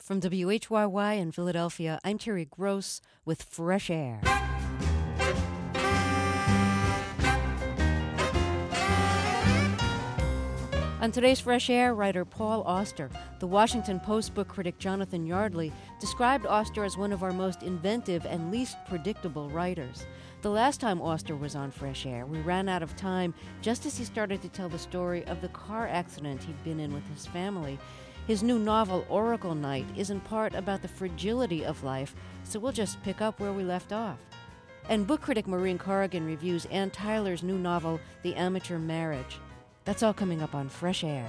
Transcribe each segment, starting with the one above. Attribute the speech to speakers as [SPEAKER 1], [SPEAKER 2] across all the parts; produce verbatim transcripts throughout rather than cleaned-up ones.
[SPEAKER 1] From W H Y Y in Philadelphia, I'm Terry Gross with Fresh Air. On today's Fresh Air, writer Paul Auster, the Washington Post book critic Jonathan Yardley, described Auster as one of our most inventive and least predictable writers. The last time Auster was on Fresh Air, we ran out of time just as he started to tell the story of the car accident he'd been in with his family. His new novel, Oracle Night, is in part about the fragility of life, so we'll just pick up where we left off. And book critic Maureen Corrigan reviews Ann Tyler's new novel, The Amateur Marriage. That's all coming up on Fresh Air.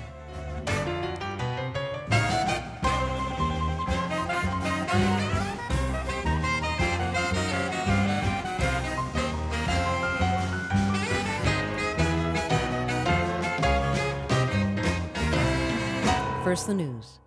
[SPEAKER 1] First, the news.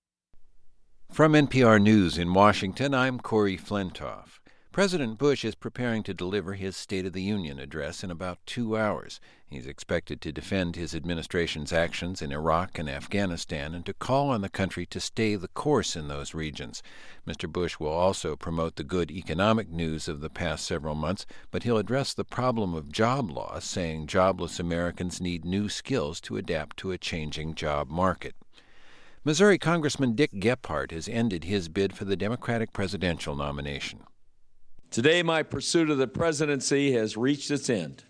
[SPEAKER 2] From N P R News in Washington, I'm Corey Flintoff. President Bush is preparing to deliver his State of the Union address in about two hours. He's expected to defend his administration's actions in Iraq and Afghanistan and to call on the country to stay the course in those regions. Mister Bush will also promote the good economic news of the past several months, but he'll address the problem of job loss, saying jobless Americans need new skills to adapt to a changing job market. Missouri Congressman Dick Gephardt has ended his bid for the Democratic presidential nomination.
[SPEAKER 3] Today, my pursuit of the presidency has reached its end.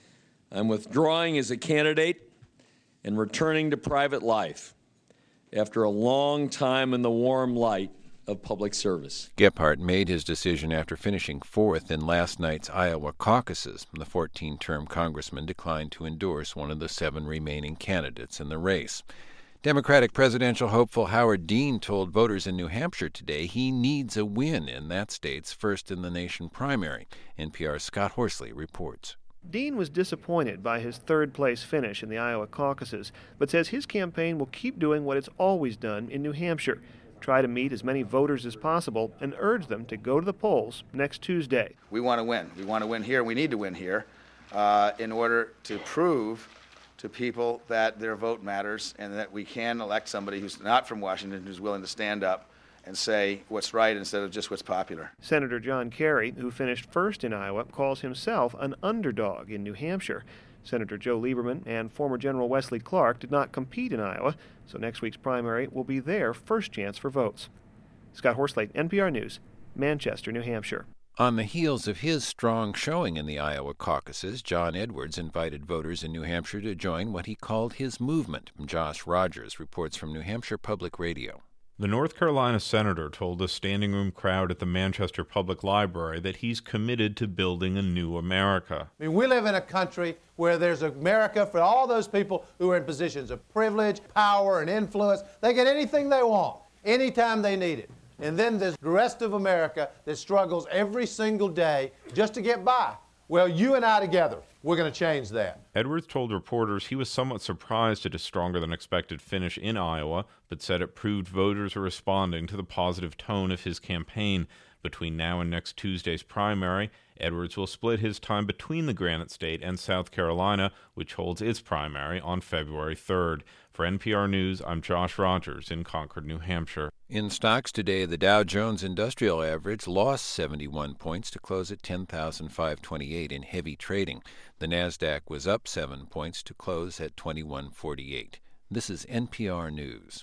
[SPEAKER 3] I'm withdrawing as a candidate and returning to private life after a long time in the warm light of public service.
[SPEAKER 2] Gephardt made his decision after finishing fourth in last night's Iowa caucuses. The fourteen-term congressman declined to endorse one of the seven remaining candidates in the race. Democratic presidential hopeful Howard Dean told voters in New Hampshire today he needs a win in that state's first-in-the-nation primary. N P R's Scott Horsley reports.
[SPEAKER 4] Dean was disappointed by his third-place finish in the Iowa caucuses, but says his campaign will keep doing what it's always done in New Hampshire, try to meet as many voters as possible and urge them to go to the polls next Tuesday.
[SPEAKER 5] We want to win. We want to win here. We need to win here uh, in order to prove to people that their vote matters and that we can elect somebody who's not from Washington who's willing to stand up and say what's right instead of just what's popular.
[SPEAKER 4] Senator John Kerry, who finished first in Iowa, calls himself an underdog in New Hampshire. Senator Joe Lieberman and former General Wesley Clark did not compete in Iowa, so next week's primary will be their first chance for votes. Scott Horsley, N P R News, Manchester, New Hampshire.
[SPEAKER 2] On the heels of his strong showing in the Iowa caucuses, John Edwards invited voters in New Hampshire to join what he called his movement. Josh Rogers reports from New Hampshire Public Radio.
[SPEAKER 6] The North Carolina senator told a standing room crowd at the Manchester Public Library that he's committed to building a new America.
[SPEAKER 7] I mean, we live in a country where there's America for all those people who are in positions of privilege, power, and influence. They get anything they want, anytime they need it. And then there's the rest of America that struggles every single day just to get by. Well, you and I together, we're going to change that.
[SPEAKER 6] Edwards told reporters he was somewhat surprised at his stronger-than-expected finish in Iowa, but said it proved voters are responding to the positive tone of his campaign. Between now and next Tuesday's primary, Edwards will split his time between the Granite State and South Carolina, which holds its primary on February third. For N P R News, I'm Josh Rogers in Concord, New Hampshire.
[SPEAKER 2] In stocks today, the Dow Jones Industrial Average lost seventy-one points to close at ten thousand five hundred twenty-eight in heavy trading. The Nasdaq was up seven points to close at twenty-one forty-eight. This is N P R News.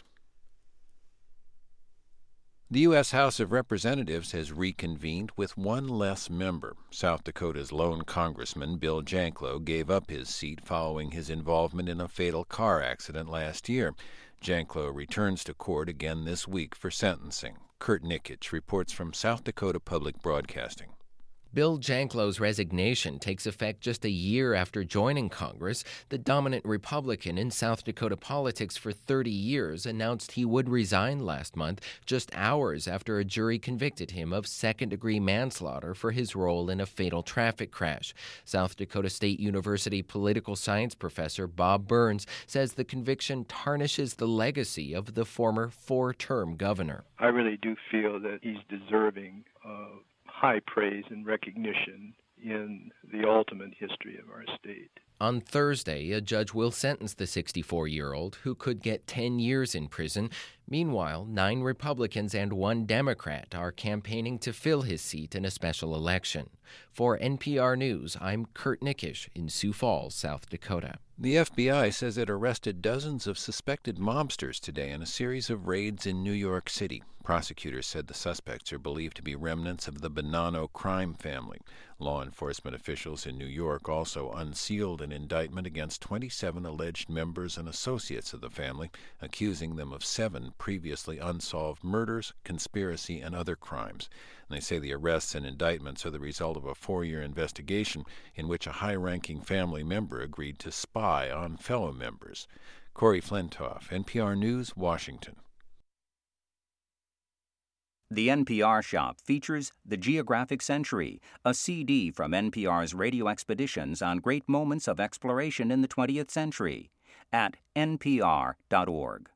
[SPEAKER 2] The U S House of Representatives has reconvened with one less member. South Dakota's lone congressman, Bill Janklow, gave up his seat following his involvement in a fatal car accident last year. Janklow returns to court again this week for sentencing. Kurt Nikich reports from South Dakota Public Broadcasting.
[SPEAKER 8] Bill Janklow's resignation takes effect just a year after joining Congress. The dominant Republican in South Dakota politics for thirty years announced he would resign last month, just hours after a jury convicted him of second-degree manslaughter for his role in a fatal traffic crash. South Dakota State University political science professor Bob Burns says the conviction tarnishes the legacy of the former four-term governor.
[SPEAKER 9] I really do feel that he's deserving of high praise and recognition in the ultimate history of our state.
[SPEAKER 8] On Thursday, a judge will sentence the sixty-four-year-old, who could get ten years in prison. Meanwhile, nine Republicans and one Democrat are campaigning to fill his seat in a special election. For N P R News, I'm Kurt Nickish in Sioux Falls, South Dakota.
[SPEAKER 2] The F B I says it arrested dozens of suspected mobsters today in a series of raids in New York City. Prosecutors said the suspects are believed to be remnants of the Bonanno crime family. Law enforcement officials in New York also unsealed an indictment against twenty-seven alleged members and associates of the family, accusing them of seven previously unsolved murders, conspiracy, and other crimes. And they say the arrests and indictments are the result of a four-year investigation in which a high-ranking family member agreed to spy on fellow members. Corey Flintoff, N P R News, Washington.
[SPEAKER 10] The N P R Shop features The Geographic Century, a C D from N P R's radio expeditions on great moments of exploration in the twentieth century at N P R dot org.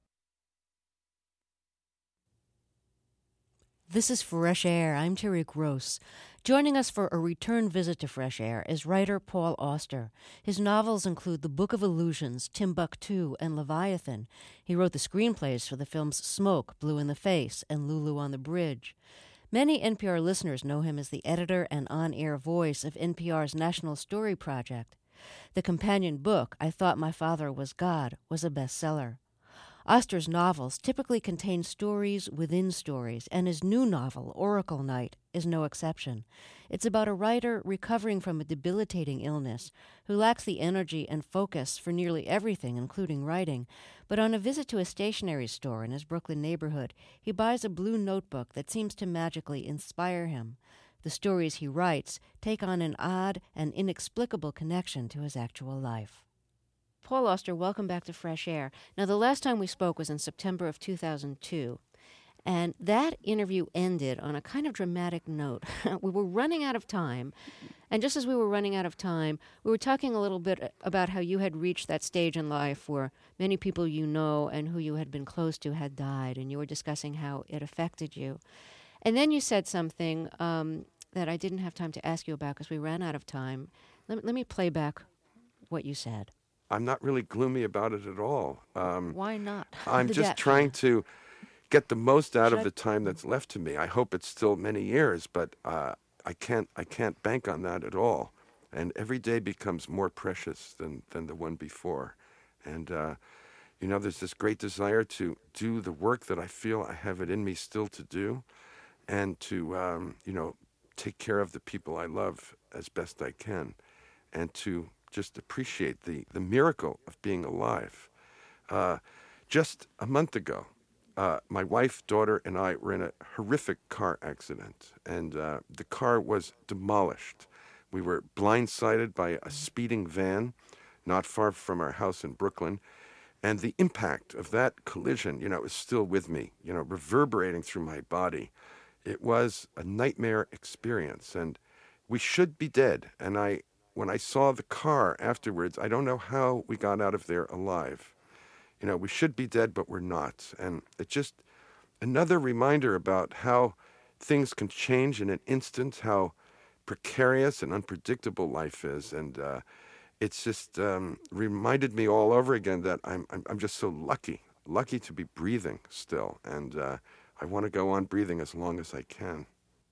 [SPEAKER 1] This is Fresh Air. I'm Terry Gross. Joining us for a return visit to Fresh Air is writer Paul Auster. His novels include The Book of Illusions, Timbuktu, and Leviathan. He wrote the screenplays for the films Smoke, Blue in the Face, and Lulu on the Bridge. Many N P R listeners know him as the editor and on-air voice of N P R's National Story Project. The companion book, I Thought My Father Was God, was a bestseller. Auster's novels typically contain stories within stories, and his new novel, Oracle Night, is no exception. It's about a writer recovering from a debilitating illness who lacks the energy and focus for nearly everything, including writing. But on a visit to a stationery store in his Brooklyn neighborhood, he buys a blue notebook that seems to magically inspire him. The stories he writes take on an odd and inexplicable connection to his actual life. Paul Auster, welcome back to Fresh Air. Now, the last time we spoke was in September of two thousand two, and that interview ended on a kind of dramatic note. We were running out of time, and just as we were running out of time, we were talking a little bit about how you had reached that stage in life where many people you know and who you had been close to had died, and you were discussing how it affected you. And then you said something um, that I didn't have time to ask you about because we ran out of time. Let, let me play back what you said.
[SPEAKER 11] I'm not really gloomy about it at all. Um,
[SPEAKER 1] Why not?
[SPEAKER 11] I'm
[SPEAKER 1] Did
[SPEAKER 11] just
[SPEAKER 1] that-
[SPEAKER 11] trying to get the most out
[SPEAKER 1] Should
[SPEAKER 11] of
[SPEAKER 1] I-
[SPEAKER 11] the time that's left to me. I hope it's still many years, but uh, I can't. I can't bank on that at all. And every day becomes more precious than than the one before. And uh, you know, there's this great desire to do the work that I feel I have it in me still to do, and to um, you know, take care of the people I love as best I can, and to just appreciate the, the miracle of being alive. Uh, just a month ago, uh, my wife, daughter, and I were in a horrific car accident, and uh, the car was demolished. We were blindsided by a speeding van not far from our house in Brooklyn, and the impact of that collision, you know, is still with me, you know, reverberating through my body. It was a nightmare experience, and we should be dead, and I When I saw the car afterwards, I don't know how we got out of there alive. You know, we should be dead, but we're not. And it's just another reminder about how things can change in an instant, how precarious and unpredictable life is. And uh, it's just um, reminded me all over again that I'm, I'm, I'm just so lucky, lucky to be breathing still. And uh, I want to go on breathing as long as I can.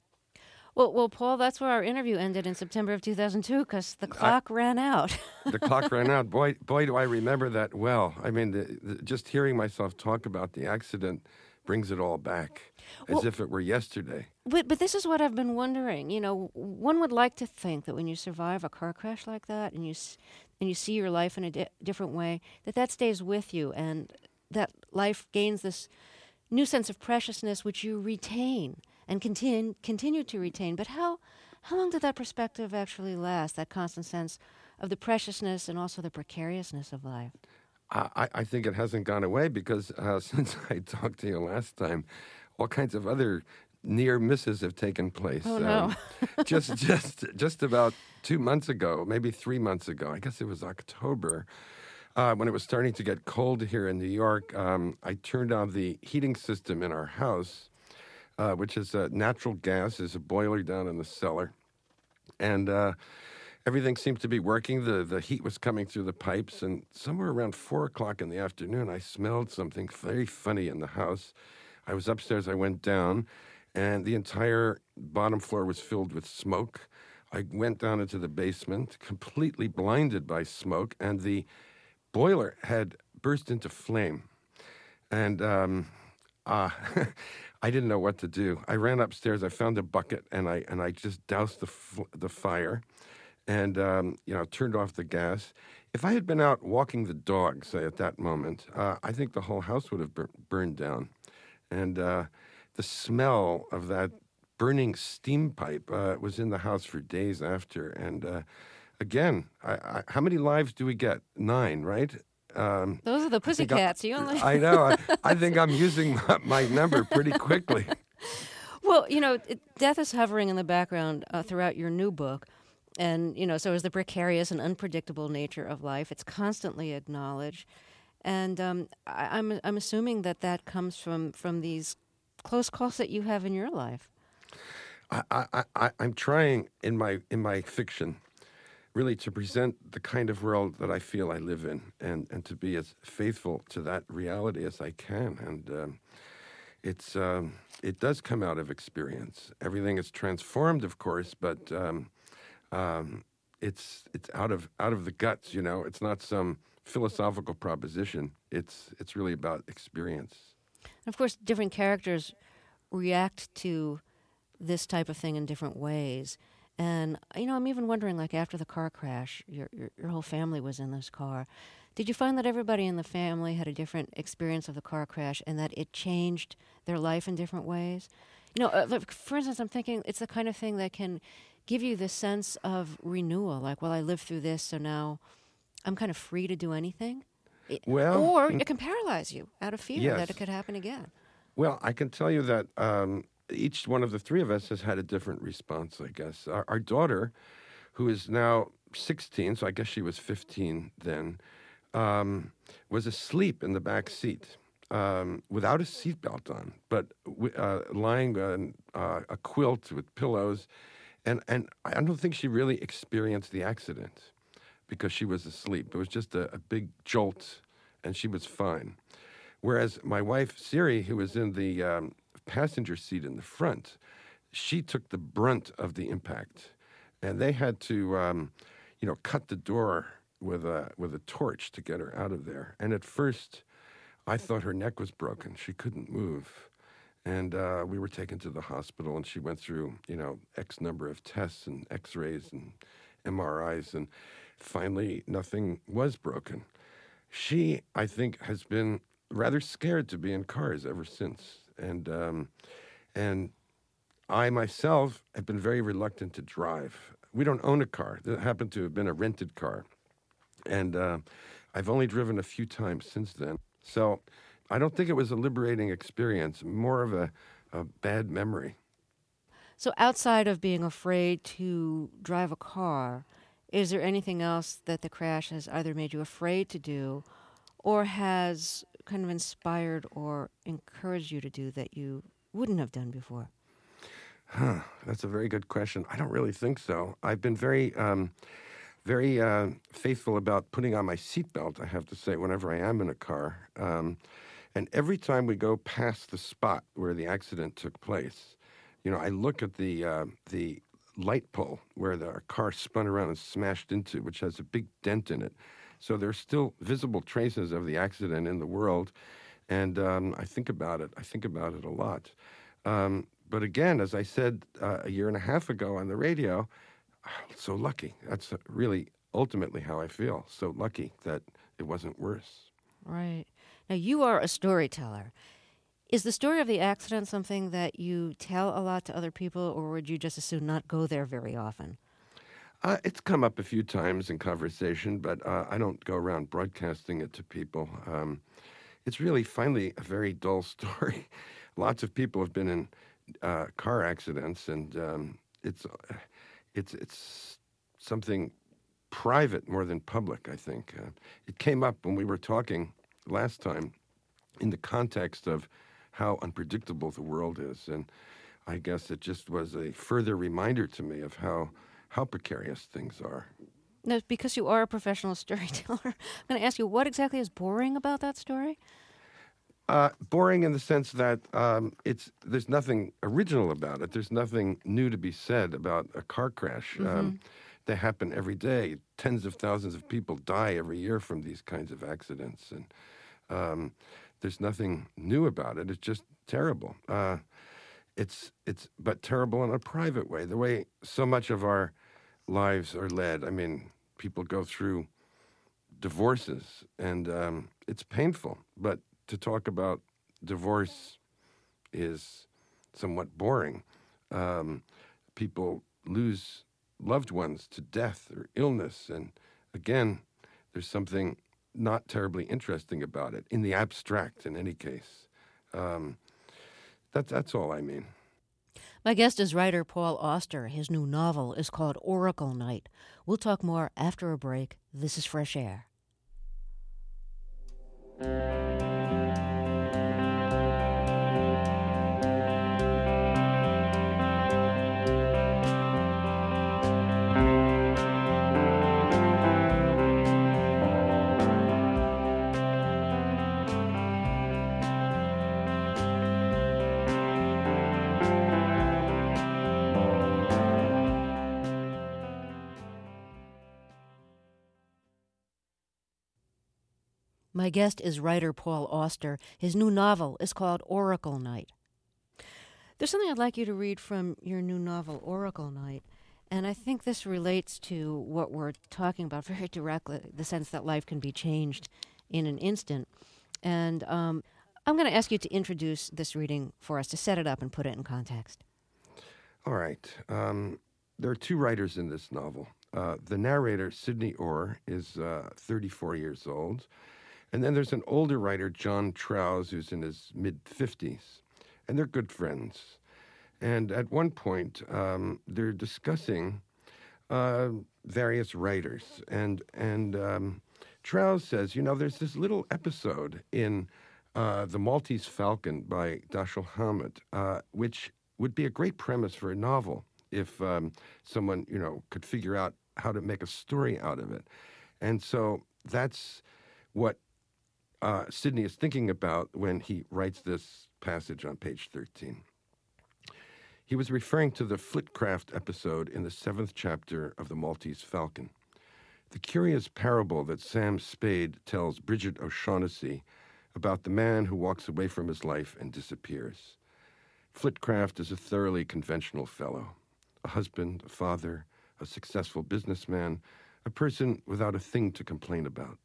[SPEAKER 1] Well, well, Paul, that's where our interview ended in September of two thousand two because the clock I, ran out.
[SPEAKER 11] The clock ran out. Boy, boy, do I remember that well. I mean, the, the, just hearing myself talk about the accident brings it all back as well, if it were yesterday.
[SPEAKER 1] But but this is what I've been wondering. You know, one would like to think that when you survive a car crash like that and you and you see your life in a di- different way, that that stays with you and that life gains this new sense of preciousness which you retain and continue continue to retain. But how how long did that perspective actually last, that constant sense of the preciousness and also the precariousness of life?
[SPEAKER 11] I, I think it hasn't gone away because uh, since I talked to you last time, all kinds of other near misses have taken place.
[SPEAKER 1] Oh, no.
[SPEAKER 11] um, just just just about two months ago, maybe three months ago, I guess it was October, uh, when it was starting to get cold here in New York, um, I turned on the heating system in our house, uh, which is uh, natural gas, is a boiler down in the cellar. And uh, everything seemed to be working. The the heat was coming through the pipes, and somewhere around four o'clock in the afternoon, I smelled something very funny in the house. I was upstairs. I went down, and the entire bottom floor was filled with smoke. I went down into the basement, completely blinded by smoke, and the boiler had burst into flame. And um, uh, I didn't know what to do. I ran upstairs. I found a bucket, and I and I just doused the f- the fire, and um, you know turned off the gas. If I had been out walking the dog, say at that moment, uh, I think the whole house would have bur- burned down, and uh, the smell of that burning steam pipe uh, was in the house for days after. And uh, again, I, I, how many lives do we get? Nine, right? Um,
[SPEAKER 1] Those are the pussycats. You only.
[SPEAKER 11] I know. I, I think I'm using my, my number pretty quickly.
[SPEAKER 1] Well, you know, it, death is hovering in the background uh, throughout your new book. And, you know, so is the precarious and unpredictable nature of life. It's constantly acknowledged. And um, I, I'm I'm assuming that that comes from, from these close calls that you have in your life.
[SPEAKER 11] I, I, I, I'm trying in my in my fiction really to present the kind of world that I feel I live in, and, and to be as faithful to that reality as I can. And um, it's um, it does come out of experience. Everything is transformed, of course, but um, um, it's it's out of out of the guts. You know, it's not some philosophical proposition. It's it's really about experience.
[SPEAKER 1] And of course, different characters react to this type of thing in different ways. And, you know, I'm even wondering, like, after the car crash, your, your your whole family was in this car. Did you find that everybody in the family had a different experience of the car crash and that it changed their life in different ways? You know, uh, look, for instance, I'm thinking it's the kind of thing that can give you this sense of renewal. Like, well, I lived through this, so now I'm kind of free to do anything.
[SPEAKER 11] Well,
[SPEAKER 1] or it can paralyze you out of fear
[SPEAKER 11] yes.
[SPEAKER 1] that it could happen again.
[SPEAKER 11] Well, I can tell you that um, each one of the three of us has had a different response, I guess. Our, our daughter, who is now sixteen, so I guess she was fifteen then, um, was asleep in the back seat um, without a seatbelt on, but uh, lying on uh, a quilt with pillows. And, and I don't think she really experienced the accident because she was asleep. It was just a, a big jolt, and she was fine. Whereas my wife, Siri, who was in the um, passenger seat in the front, she took the brunt of the impact. And they had to, um, you know, cut the door with a, with a torch to get her out of there. And at first, I thought her neck was broken. She couldn't move. And uh, we were taken to the hospital, and she went through, you know, X number of tests and X-rays and M R Is, and finally, nothing was broken. She, I think, has been rather scared to be in cars ever since. And um, and I myself have been very reluctant to drive. We don't own a car. That happened to have been a rented car. And uh, I've only driven a few times since then. So I don't think it was a liberating experience, more of a, a bad memory.
[SPEAKER 1] So outside of being afraid to drive a car, is there anything else that the crash has either made you afraid to do or has kind of inspired or encouraged you to do that you wouldn't have done before?
[SPEAKER 11] Huh, that's a very good question. I don't really think so. I've been very, um, very uh, faithful about putting on my seatbelt, I have to say, whenever I am in a car. Um, and every time we go past the spot where the accident took place, you know, I look at the uh, the light pole where the car spun around and smashed into, which has a big dent in it. So there's still visible traces of the accident in the world. And um, I think about it. I think about it a lot. Um, but again, as I said uh, a year and a half ago on the radio, so lucky. That's really ultimately how I feel. So lucky that it wasn't worse.
[SPEAKER 1] Right. Now, you are a storyteller. Is the story of the accident something that you tell a lot to other people, or would you just as soon not go there very often?
[SPEAKER 11] Uh, it's come up a few times in conversation, but uh, I don't go around broadcasting it to people. Um, it's really, finally, a very dull story. Lots of people have been in uh, car accidents, and um, it's it's it's something private more than public, I think. Uh, it came up when we were talking last time in the context of how unpredictable the world is, and I guess it just was a further reminder to me of how how precarious things are.
[SPEAKER 1] Now, because you are a professional storyteller, I'm going to ask you, what exactly is boring about that story?
[SPEAKER 11] Uh, boring in the sense that um, it's there's nothing original about it. There's nothing new to be said about a car crash.
[SPEAKER 1] Mm-hmm.
[SPEAKER 11] Um, they happen every day. Tens of thousands of people die every year from these kinds of accidents, and um, there's nothing new about it. It's just terrible. Uh, it's it's but terrible in a private way. The way so much of our lives are led. I mean, people go through divorces, and um, it's painful, but to talk about divorce is somewhat boring. Um, people lose loved ones to death or illness, and again, there's something not terribly interesting about it, in the abstract in any case. Um, that, that's all I mean.
[SPEAKER 1] My guest is writer Paul Auster. His new novel is called Oracle Night. We'll talk more after a break. This is Fresh Air. My guest is writer Paul Auster. His new novel is called Oracle Night. There's something I'd like you to read from your new novel, Oracle Night, and I think this relates to what we're talking about very directly, the sense that life can be changed in an instant. And um, I'm going to ask you to introduce this reading for us, to set it up and put it in context.
[SPEAKER 11] All right. Um, there are two writers in this novel. Uh, the narrator, Sydney Orr, is uh, thirty-four years old. And then there's an older writer, John Trows, who's in his mid-fifties. And they're good friends. And at one point, um, they're discussing uh, various writers. And, and um, Trows says, you know, there's this little episode in uh, The Maltese Falcon by Dashiell Hammett, uh, which would be a great premise for a novel if um, someone, you know, could figure out how to make a story out of it. And so that's what Uh, Sydney is thinking about when he writes this passage on page thirteen. He was referring to the Flitcraft episode in the seventh chapter of The Maltese Falcon, the curious parable that Sam Spade tells Bridget O'Shaughnessy about the man who walks away from his life and disappears. Flitcraft is a thoroughly conventional fellow, a husband, a father, a successful businessman, a person without a thing to complain about.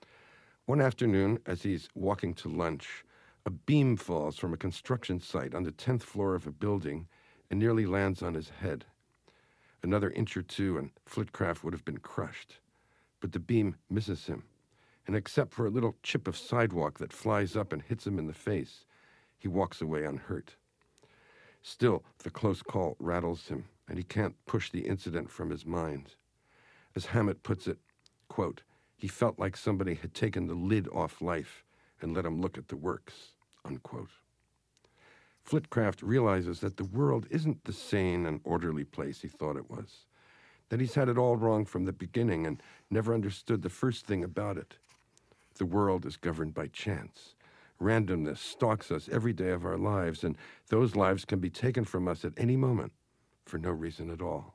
[SPEAKER 11] One afternoon, as he's walking to lunch, a beam falls from a construction site on the tenth floor of a building and nearly lands on his head. Another inch or two and Flitcraft would have been crushed. But the beam misses him, and except for a little chip of sidewalk that flies up and hits him in the face, he walks away unhurt. Still, the close call rattles him, and he can't push the incident from his mind. As Hammett puts it, quote, he felt like somebody had taken the lid off life and let him look at the works, unquote. Flitcraft realizes that the world isn't the sane and orderly place he thought it was, that he's had it all wrong from the beginning and never understood the first thing about it. The world is governed by chance. Randomness stalks us every day of our lives, and those lives can be taken from us at any moment for no reason at all.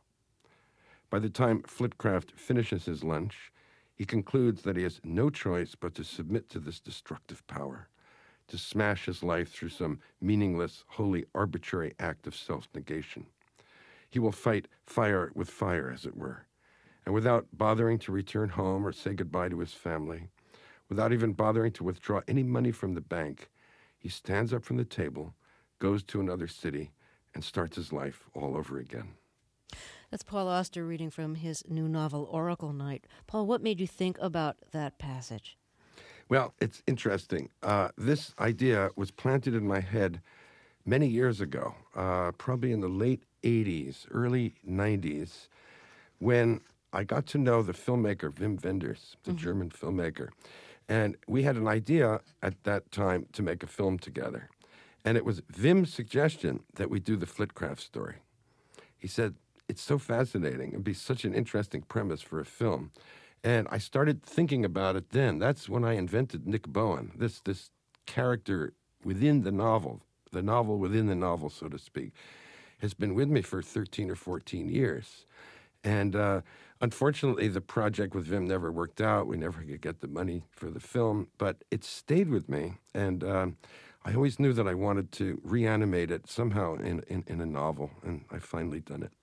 [SPEAKER 11] By the time Flitcraft finishes his lunch, he concludes that he has no choice but to submit to this destructive power, to smash his life through some meaningless, wholly arbitrary act of self-negation. He will fight fire with fire, as it were, and without bothering to return home or say goodbye to his family, without even bothering to withdraw any money from the bank, he stands up from the table, goes to another city, and starts his life all over again.
[SPEAKER 1] That's Paul Auster reading from his new novel, Oracle Night. Paul, what made you think about that passage?
[SPEAKER 11] Well, it's interesting. Uh, this idea was planted in my head many years ago, uh, probably in the late eighties, early nineties, when I got to know the filmmaker Wim Wenders, the mm-hmm. German filmmaker. And we had an idea at that time to make a film together. And it was Wim's suggestion that we do the Flitcraft story. He said, it's so fascinating. It'd be such an interesting premise for a film. And I started thinking about it then. That's when I invented Nick Bowen, this this character within the novel, the novel within the novel, so to speak, has been with me for thirteen or fourteen years. And uh, unfortunately, the project with Wim never worked out. We never could get the money for the film, but it stayed with me. And um, I always knew that I wanted to reanimate it somehow in, in, in a novel, and I've finally done it.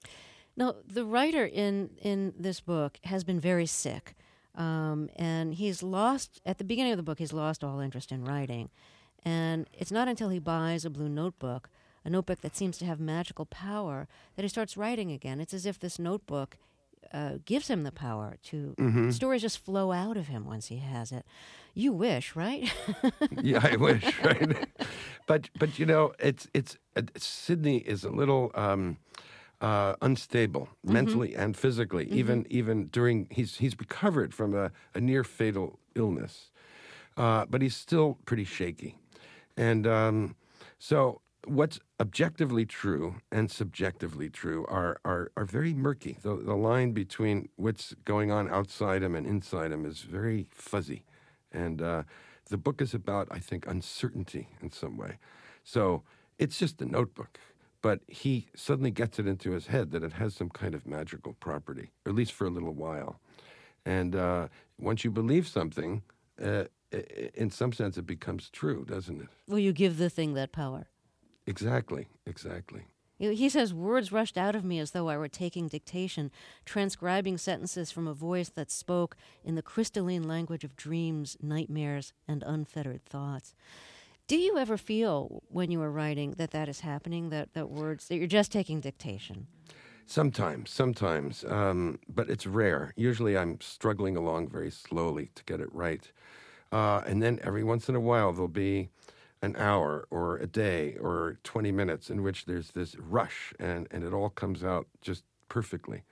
[SPEAKER 1] Now, the writer in, in this book has been very sick, um, and he's lost, at the beginning of the book, he's lost all interest in writing. And it's not until he buys a blue notebook, a notebook that seems to have magical power, that he starts writing again. It's as if this notebook uh, gives him the power to,
[SPEAKER 11] Mm-hmm.
[SPEAKER 1] stories just flow out of him once he has it. You wish, right?
[SPEAKER 11] Yeah, I wish, right? but, but you know, it's, it's, uh, Sidney is a little... Um, Uh, unstable
[SPEAKER 1] Mm-hmm.
[SPEAKER 11] mentally and physically.
[SPEAKER 1] Mm-hmm.
[SPEAKER 11] Even even during he's he's recovered from a, a near fatal illness, uh, but he's still pretty shaky. And um, so, what's objectively true and subjectively true are are, are very murky. The, the line between what's going on outside him and inside him is very fuzzy. And uh, the book is about, I think, uncertainty in some way. So it's just a notebook. But he suddenly gets it into his head that it has some kind of magical property, or at least for a little while. And uh, once you believe something, uh, in some sense it becomes true, doesn't it?
[SPEAKER 1] Well, you give the thing that power.
[SPEAKER 11] Exactly, exactly.
[SPEAKER 1] He says, words rushed out of me as though I were taking dictation, transcribing sentences from a voice that spoke in the crystalline language of dreams, nightmares, and unfettered thoughts. Do you ever feel when you are writing that that is happening, that, that words, that you're just taking dictation?
[SPEAKER 11] Sometimes, sometimes, um, but it's rare. Usually I'm struggling along very slowly to get it right. Uh, and then every once in a while there'll be an hour or a day or twenty minutes in which there's this rush and, and it all comes out just perfectly.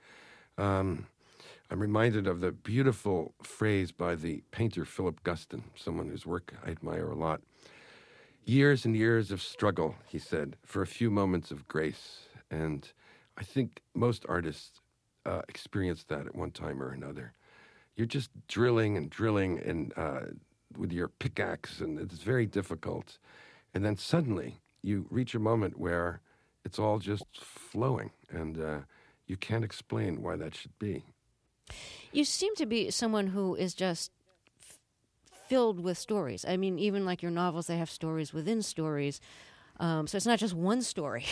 [SPEAKER 11] Um, I'm reminded of the beautiful phrase by the painter Philip Guston, someone whose work I admire a lot. Years and years of struggle, he said, for a few moments of grace. And I think most artists uh, experience that at one time or another. You're just drilling and drilling and uh, with your pickaxe, and it's very difficult. And then suddenly you reach a moment where it's all just flowing, and uh, you can't explain why that should be.
[SPEAKER 1] You seem to be someone who is just filled with stories. I mean, even like your novels, they have stories within stories. Um, so it's not just one story.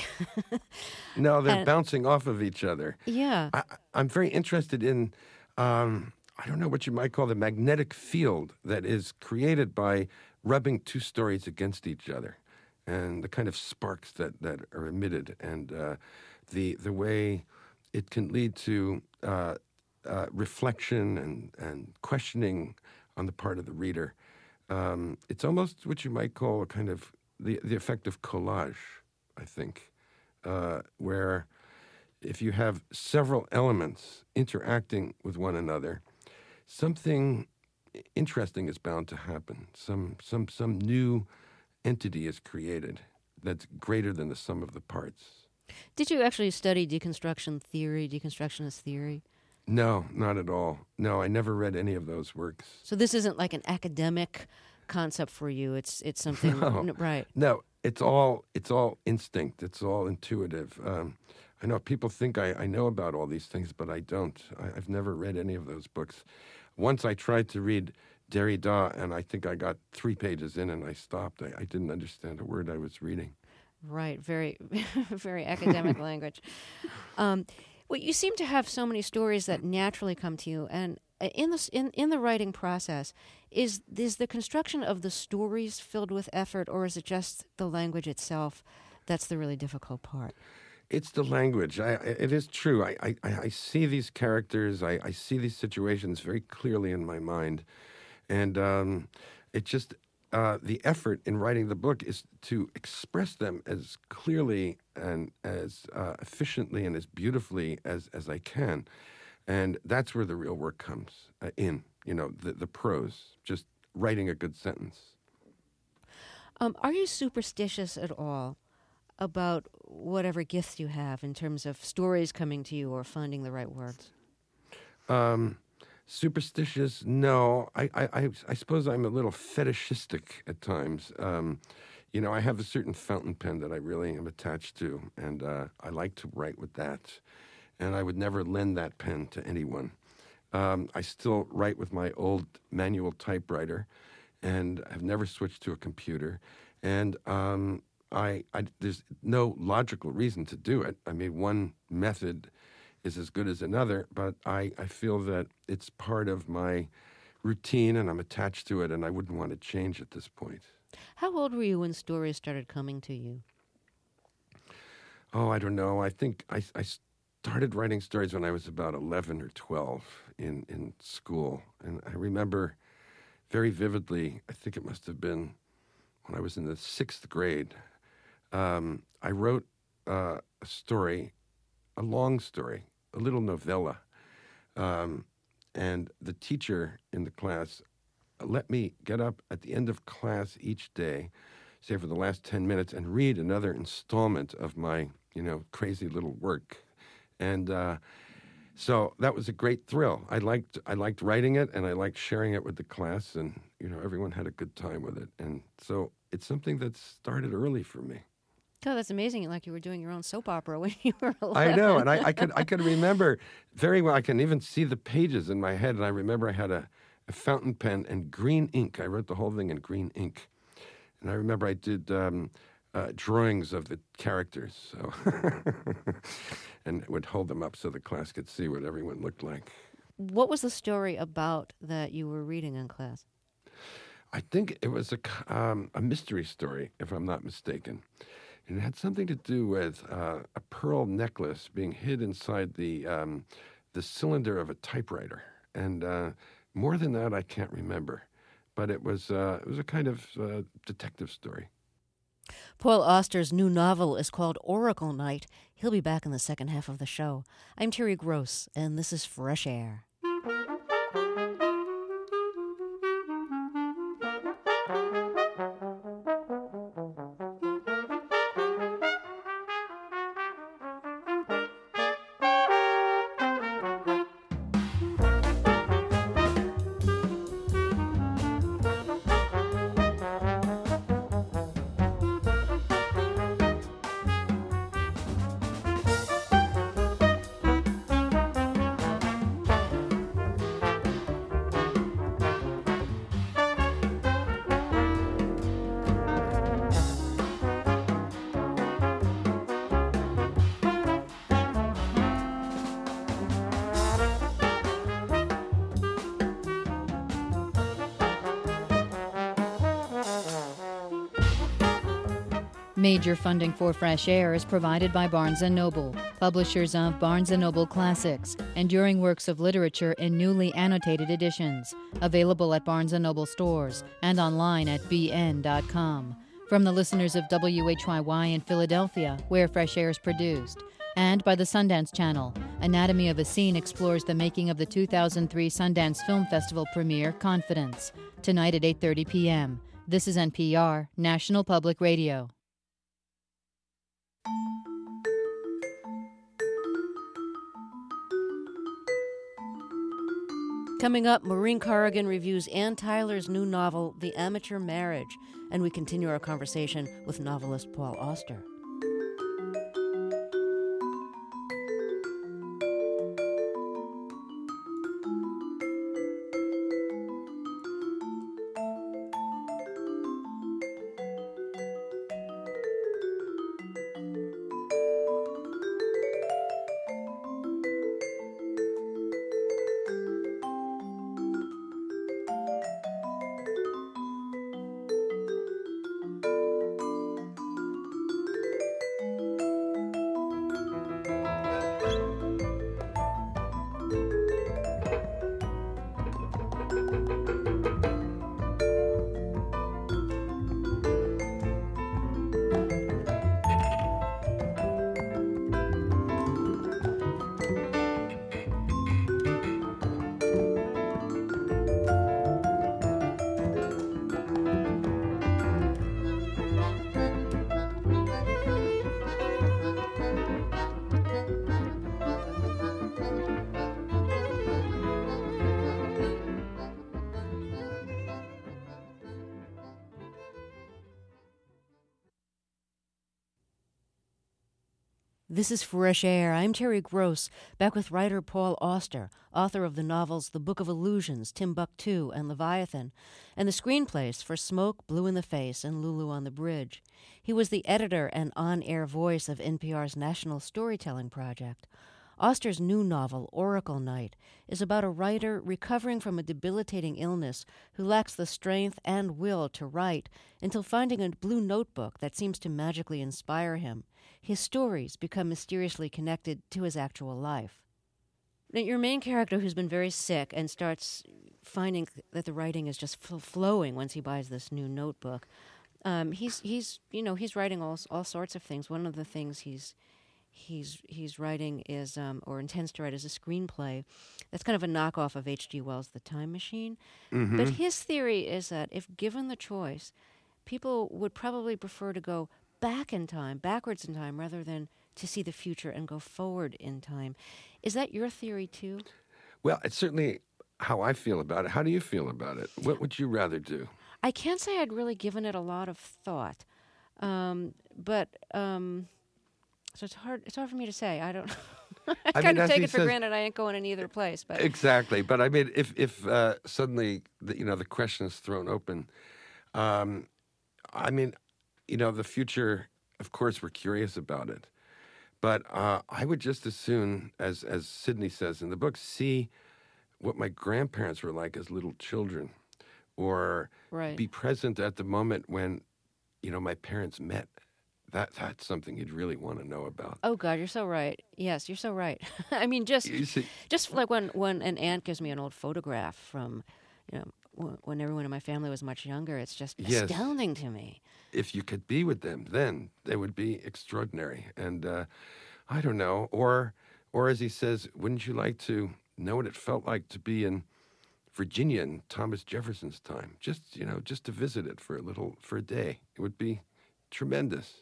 [SPEAKER 11] No, they're
[SPEAKER 1] and,
[SPEAKER 11] bouncing off of each other.
[SPEAKER 1] Yeah.
[SPEAKER 11] I, I'm very interested in, um, I don't know what you might call the magnetic field that is created by rubbing two stories against each other, and the kind of sparks that, that are emitted, and uh, the the way it can lead to uh, uh, reflection and, and questioning on the part of the reader. Um, it's almost what you might call a kind of the, the effect of collage, I think, uh, where if you have several elements interacting with one another, something interesting is bound to happen. Some, some, some new entity is created that's greater than the sum of the parts.
[SPEAKER 1] Did you actually study deconstruction theory, deconstructionist theory?
[SPEAKER 11] No, not at all. No, I never read any of those works.
[SPEAKER 1] So this isn't like an academic concept for you. It's it's something
[SPEAKER 11] no,
[SPEAKER 1] n- right.
[SPEAKER 11] No, it's all it's all instinct. It's all intuitive. Um, I know people think I, I know about all these things, but I don't. I, I've never read any of those books. Once I tried to read Derrida, and I think I got three pages in, and I stopped. I, I didn't understand a word I was reading.
[SPEAKER 1] Right, very, very academic language. Um, well, you seem to have so many stories that naturally come to you, and in the in in the writing process, is is the construction of the stories filled with effort, or is it just the language itself that's the really difficult part?
[SPEAKER 11] It's the language. I, it is true. I, I, I see these characters. I, I see these situations very clearly in my mind, and um, it just. Uh, the effort in writing the book is to express them as clearly and as uh, efficiently and as beautifully as, as I can. And that's where the real work comes uh, in, you know, the, the prose, just writing a good sentence.
[SPEAKER 1] Um, are you superstitious at all? about whatever gifts you have in terms of stories coming to you or finding the right words?
[SPEAKER 11] Um, superstitious? No. I, I, I, I suppose I'm a little fetishistic at times. Um, you know, I have a certain fountain pen that I really am attached to, and uh, I like to write with that. And I would never lend that pen to anyone. Um, I still write with my old manual typewriter, and I've never switched to a computer. And um, I, I, there's no logical reason to do it. I mean, one method is as good as another, but I, I feel that it's part of my routine, and I'm attached to it, and I wouldn't want to change at this point.
[SPEAKER 1] How old were you when stories started coming to you?
[SPEAKER 11] Oh, I don't know. I think I, I started writing stories when I was about eleven or twelve in, in school. And I remember very vividly, I think it must have been when I was in the sixth grade, um, I wrote uh, a story, a long story, a little novella. Um, and the teacher in the class let me get up at the end of class each day, say for the last ten minutes, and read another installment of my, you know, crazy little work. And uh, so that was a great thrill. I liked I liked writing it, and I liked sharing it with the class, and, you know, everyone had a good time with it. And so it's something that started early for me.
[SPEAKER 1] Oh, that's amazing. Like you were doing your own soap opera when you were eleven.
[SPEAKER 11] I know, and I, I could I could remember very well. I can even see the pages in my head, and I remember I had a, a fountain pen and green ink. I wrote the whole thing in green ink. And I remember I did um, uh, drawings of the characters, so and would hold them up so the class could see what everyone looked like.
[SPEAKER 1] What was the story about that you were reading in class?
[SPEAKER 11] I think it was a, um, a mystery story, if I'm not mistaken. And it had something to do with uh, a pearl necklace being hid inside the um, the cylinder of a typewriter. And uh, more than that, I can't remember. But it was uh, it was a kind of uh, detective story.
[SPEAKER 1] Paul Auster's new novel is called Oracle Night. He'll be back in the second half of the show. I'm Terry Gross, and this is Fresh Air.
[SPEAKER 12] Major funding for Fresh Air is provided by Barnes and Noble, publishers of Barnes and Noble Classics, enduring works of literature in newly annotated editions, available at Barnes and Noble stores and online at b n dot com. From the listeners of W H Y Y in Philadelphia, where Fresh Air is produced, and by the Sundance Channel, Anatomy of a Scene explores the making of the two thousand three Sundance Film Festival premiere, Confidence, tonight at eight thirty p.m. This is N P R, National Public Radio.
[SPEAKER 1] Coming up, Maureen Corrigan reviews Ann Tyler's new novel, The Amateur Marriage, and we continue our conversation with novelist Paul Auster. This is Fresh Air. I'm Terry Gross, back with writer Paul Auster, author of the novels The Book of Illusions, Timbuktu, and Leviathan, and the screenplays for Smoke, Blue in the Face, and Lulu on the Bridge. He was the editor and on-air voice of N P R's National Storytelling Project. Auster's new novel, Oracle Night, is about a writer recovering from a debilitating illness who lacks the strength and will to write until finding a blue notebook that seems to magically inspire him. His stories become mysteriously connected to his actual life. Now, your main character, who's been very sick and starts finding that the writing is just f- flowing once he buys this new notebook, um, he's he's you know he's writing all all sorts of things. One of the things he's he's he's writing is um, or intends to write is a screenplay that's kind of a knockoff of H G Wells' The Time Machine.
[SPEAKER 11] Mm-hmm.
[SPEAKER 1] But his theory is that if given the choice, people would probably prefer to go back in time, backwards in time, rather than to see the future and go forward in time. Is that your theory too?
[SPEAKER 11] Well, it's certainly how I feel about it. How do you feel about it? What would you rather do?
[SPEAKER 1] I can't say I'd really given it a lot of thought, um, but um, so it's hard. It's hard for me to say. I don't. I,
[SPEAKER 11] I
[SPEAKER 1] kind
[SPEAKER 11] mean,
[SPEAKER 1] of take it for
[SPEAKER 11] says,
[SPEAKER 1] granted. I ain't going in either place. But
[SPEAKER 11] exactly. But I mean, if if uh, suddenly the, you know the question is thrown open, um, I mean, you know, the future. Of course, we're curious about it, but uh, I would just as soon as as Sidney says in the book, see what my grandparents were like as little children, or
[SPEAKER 1] right.
[SPEAKER 11] be present at the moment when, you know, my parents met. That that's something you'd really want to know about.
[SPEAKER 1] Oh God, you're so right. Yes, you're so right. I mean, just
[SPEAKER 11] see,
[SPEAKER 1] just like when, when an aunt gives me an old photograph from, you know, w- when everyone in my family was much younger, it's just
[SPEAKER 11] yes.
[SPEAKER 1] astounding to me.
[SPEAKER 11] If you could be with them, then they would be extraordinary. And uh, I don't know, or or as he says, wouldn't you like to know what it felt like to be in Virginia in Thomas Jefferson's time? Just you know, just to visit it for a little for a day, it would be tremendous.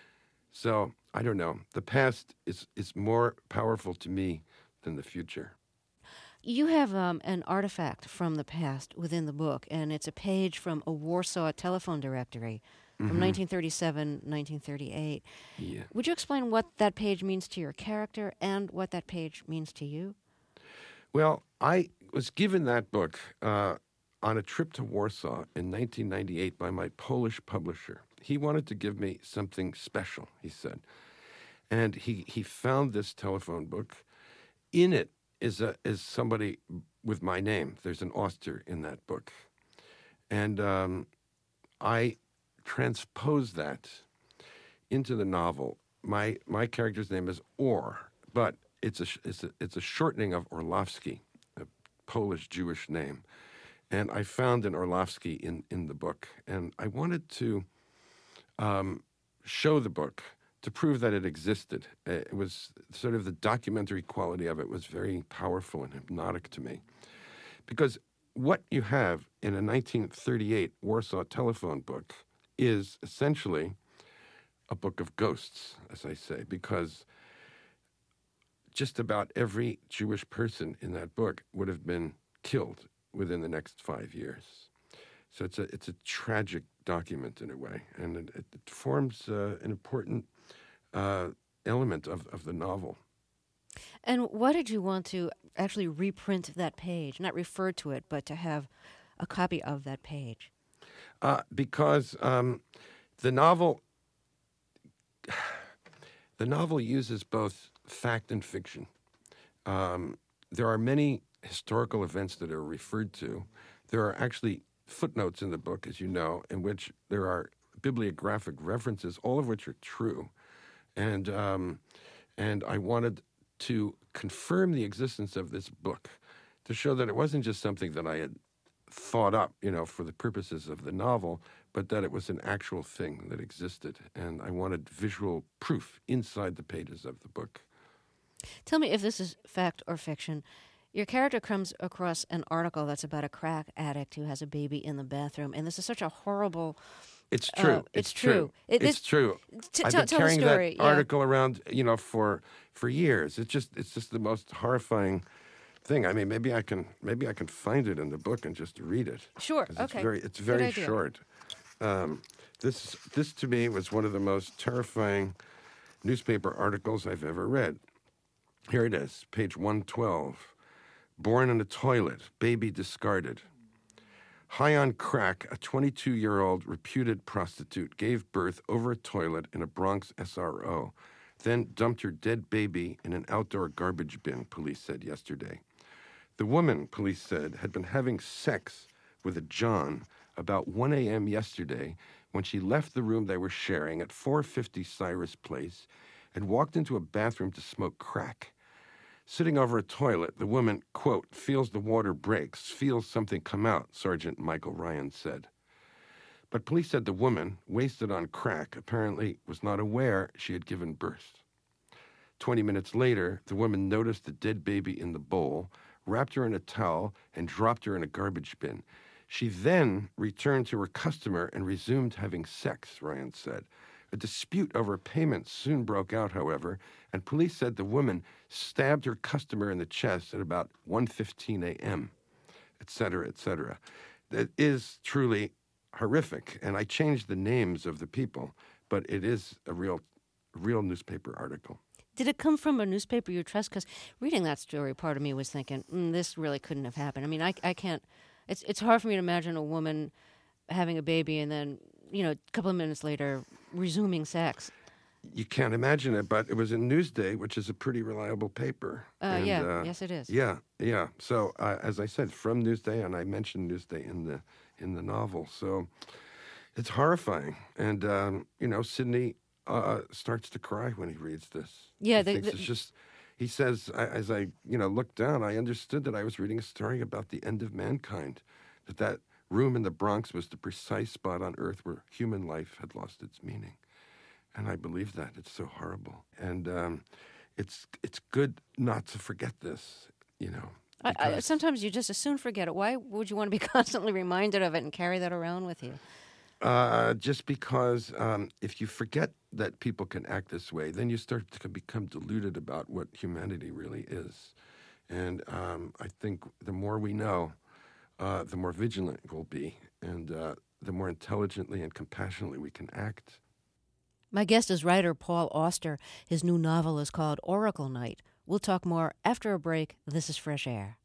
[SPEAKER 11] So, I don't know. The past is, is more powerful to me than the future.
[SPEAKER 1] You have um, an artifact from the past within the book, and it's a page from a Warsaw telephone directory from
[SPEAKER 11] Mm-hmm.
[SPEAKER 1] nineteen thirty-seven, nineteen thirty-eight.
[SPEAKER 11] Yeah.
[SPEAKER 1] Would you explain what that page means to your character and what that page means to you?
[SPEAKER 11] Well, I was given that book uh, on a trip to Warsaw in nineteen ninety-eight by my Polish publisher. He wanted to give me something special, he said. And he, he found this telephone book. In it is a is somebody with my name. There's an Auster in that book. And um, I transposed that into the novel. My my character's name is Or, but it's a it's a, it's a shortening of Orlowski, a Polish Jewish name. And I found an Orlowski in, in the book. And I wanted to Um, show the book to prove that it existed. It was sort of the documentary quality of it was very powerful and hypnotic to me. Because what you have in a nineteen thirty-eight Warsaw telephone book is essentially a book of ghosts, as I say, because just about every Jewish person in that book would have been killed within the next five years. So it's a it's a tragic document in a way, and it, it, it forms uh, an important uh, element of, of the novel.
[SPEAKER 1] And why did you want to actually reprint that page, not refer to it, but to have a copy of that page?
[SPEAKER 11] Uh, because um, the novel the novel uses both fact and fiction. Um, there are many historical events that are referred to. There are actually footnotes in the book, as you know, in which there are bibliographic references, all of which are true. And um, and I wanted to confirm the existence of this book to show that it wasn't just something that I had thought up, you know, for the purposes of the novel, but that it was an actual thing that existed. And I wanted visual proof inside the pages of the book.
[SPEAKER 1] Tell me if this is fact or fiction. Your character comes across an article that's about a crack addict who has a baby in the bathroom, and this is such a horrible...
[SPEAKER 11] It's true.
[SPEAKER 1] Uh, it's,
[SPEAKER 11] it's
[SPEAKER 1] true.
[SPEAKER 11] true.
[SPEAKER 1] It,
[SPEAKER 11] it's
[SPEAKER 1] this,
[SPEAKER 11] true.
[SPEAKER 1] T-
[SPEAKER 11] I've
[SPEAKER 1] t-
[SPEAKER 11] been
[SPEAKER 1] tell
[SPEAKER 11] carrying
[SPEAKER 1] the story.
[SPEAKER 11] that
[SPEAKER 1] yeah.
[SPEAKER 11] article around, you know, for for years. It's just it's just the most horrifying thing. I mean, maybe I can maybe I can find it in the book and just read it.
[SPEAKER 1] Sure.
[SPEAKER 11] 'Cause
[SPEAKER 1] Okay.
[SPEAKER 11] It's very it's
[SPEAKER 1] Good
[SPEAKER 11] very
[SPEAKER 1] idea.
[SPEAKER 11] short. Um, this this to me was one of the most terrifying newspaper articles I've ever read. Here it is, page one twelve. Born in a toilet, baby discarded. High on crack, a twenty-two-year-old reputed prostitute gave birth over a toilet in a Bronx S R O, then dumped her dead baby in an outdoor garbage bin, police said yesterday. The woman, police said, had been having sex with a John about one a.m. yesterday when she left the room they were sharing at four fifty Cyrus Place and walked into a bathroom to smoke crack. Sitting over a toilet, the woman, quote, feels the water breaks, feels something come out, Sergeant Michael Ryan said. But police said the woman, wasted on crack, apparently was not aware she had given birth. Twenty minutes later, the woman noticed the dead baby in the bowl, wrapped her in a towel, and dropped her in a garbage bin. She then returned to her customer and resumed having sex, Ryan said. A dispute over payment soon broke out, however, and police said the woman stabbed her customer in the chest at about one fifteen a.m., et cetera, et cetera. That is truly horrific, and I changed the names of the people, but it is a real, real newspaper article.
[SPEAKER 1] Did it come from a newspaper you trust? Because reading that story, part of me was thinking, mm, this really couldn't have happened. I mean, I, I can't, it's it's hard for me to imagine a woman having a baby and then, you know, a couple of minutes later, resuming sex.
[SPEAKER 11] You can't imagine it, but it was in Newsday, which is a pretty reliable paper.
[SPEAKER 1] Uh,
[SPEAKER 11] and,
[SPEAKER 1] yeah,
[SPEAKER 11] uh,
[SPEAKER 1] yes it is.
[SPEAKER 11] Yeah, yeah. So, uh, as I said, from Newsday, and I mentioned Newsday in the in the novel. So, it's horrifying. And, um, you know, Sidney uh, starts to cry when he reads this.
[SPEAKER 1] Yeah.
[SPEAKER 11] He
[SPEAKER 1] the,
[SPEAKER 11] thinks
[SPEAKER 1] the,
[SPEAKER 11] it's just, he says, I, as I, you know, looked down, I understood that I was reading a story about the end of mankind, that that room in the Bronx was the precise spot on Earth where human life had lost its meaning. And I believe that. It's so horrible. And um, it's it's good not to forget this, you know.
[SPEAKER 1] I, I, sometimes you just as soon forget it. Why would you want to be constantly reminded of it and carry that around with you?
[SPEAKER 11] Uh, just because um, if you forget that people can act this way, then you start to become deluded about what humanity really is. And um, I think the more we know, uh, the more vigilant we'll be, and uh, the more intelligently and compassionately we can act.
[SPEAKER 1] My guest is writer Paul Auster. His new novel is called Oracle Night. We'll talk more after a break. This is Fresh Air.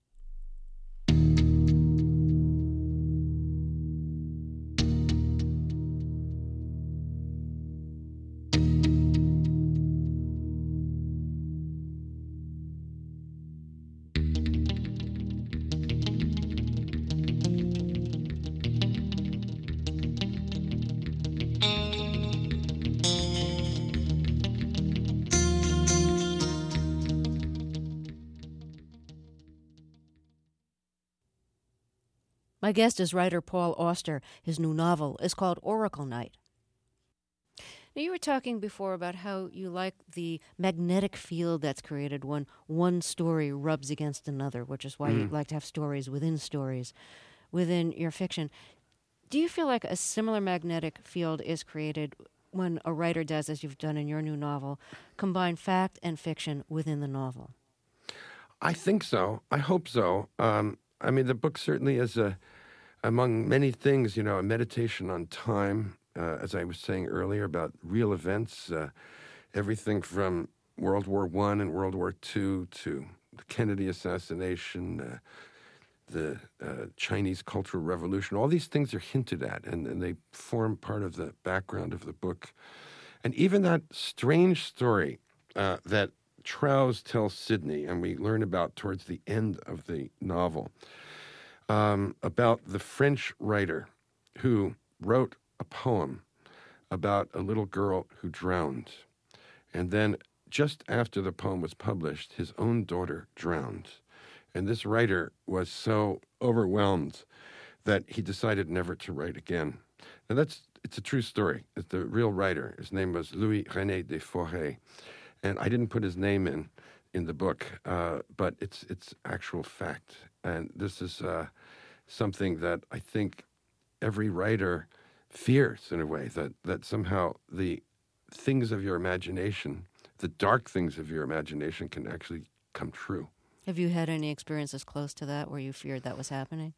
[SPEAKER 1] My guest is writer Paul Auster. His new novel is called Oracle Night. Now, you were talking before about how you like the magnetic field that's created when one story rubs against another, which is why mm. you like to have stories within stories within your fiction. Do you feel like a similar magnetic field is created when a writer does, as you've done in your new novel, combine fact and fiction within the novel?
[SPEAKER 11] I think so. I hope so. Um, I mean, the book certainly is, a, among many things, you know, a meditation on time, uh, as I was saying earlier, about real events, uh, everything from World War One and World War Two to the Kennedy assassination, uh, the uh, Chinese Cultural Revolution. All these things are hinted at, and, and they form part of the background of the book. And even that strange story uh, that Trows tells Sidney, and we learn about towards the end of the novel, um, about the French writer who wrote a poem about a little girl who drowned. And then just after the poem was published, his own daughter drowned. And this writer was so overwhelmed that he decided never to write again. And that's, it's a true story. It's the real writer. His name was Louis René de Forêt. And I didn't put his name in in the book, uh, but it's it's actual fact. And this is uh, something that I think every writer fears in a way, that, that somehow the things of your imagination, the dark things of your imagination can actually come true.
[SPEAKER 1] Have you had any experiences close to that where you feared that was happening?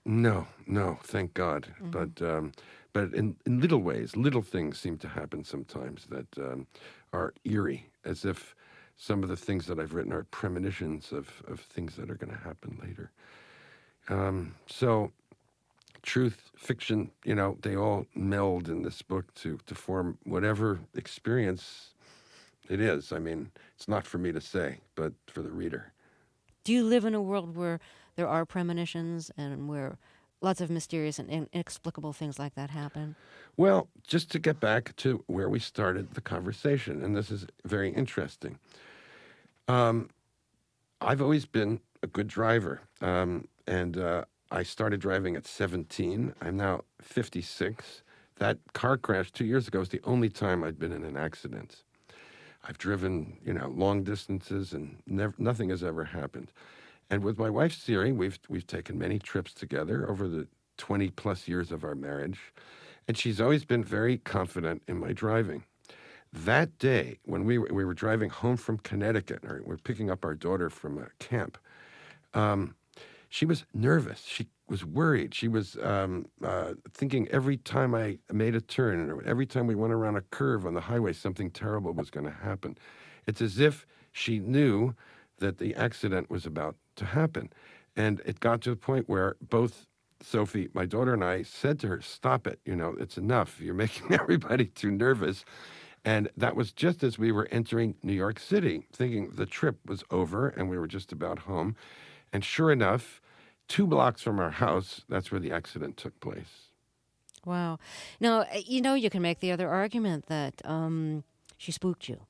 [SPEAKER 11] No, no, thank God.
[SPEAKER 1] Mm-hmm.
[SPEAKER 11] But um, but in, in little ways, little things seem to happen sometimes that um, are eerie, as if some of the things that I've written are premonitions of, of things that are going to happen later. Um, so truth, fiction, you know, they all meld in this book to, to form whatever experience it is. I mean, it's not for me to say, but for the reader.
[SPEAKER 1] Do you live in a world where there are premonitions and where lots of mysterious and inexplicable things like that happen?
[SPEAKER 11] Well, just to get back to where we started the conversation, and this is very interesting. Um, I've always been a good driver, um, and uh, I started driving at seventeen. I'm now fifty-six. That car crash two years ago was the only time I'd been in an accident. I've driven, you know, long distances, and never, nothing has ever happened. And with my wife, Siri, we've we've taken many trips together over the twenty plus years of our marriage, and she's always been very confident in my driving. That day, when we were, we were driving home from Connecticut, or we were picking up our daughter from a camp, um, she was nervous. She was worried. She was um, uh, thinking every time I made a turn, or every time we went around a curve on the highway, something terrible was going to happen. It's as if she knew that the accident was about to happen. And it got to the point where both Sophie, my daughter, and I said to her, stop it, you know, it's enough. You're making everybody too nervous. And that was just as we were entering New York City, thinking the trip was over and we were just about home. And sure enough, two blocks from our house, that's where the accident took place.
[SPEAKER 1] Wow. Now, you know, you can make the other argument that um, she spooked you.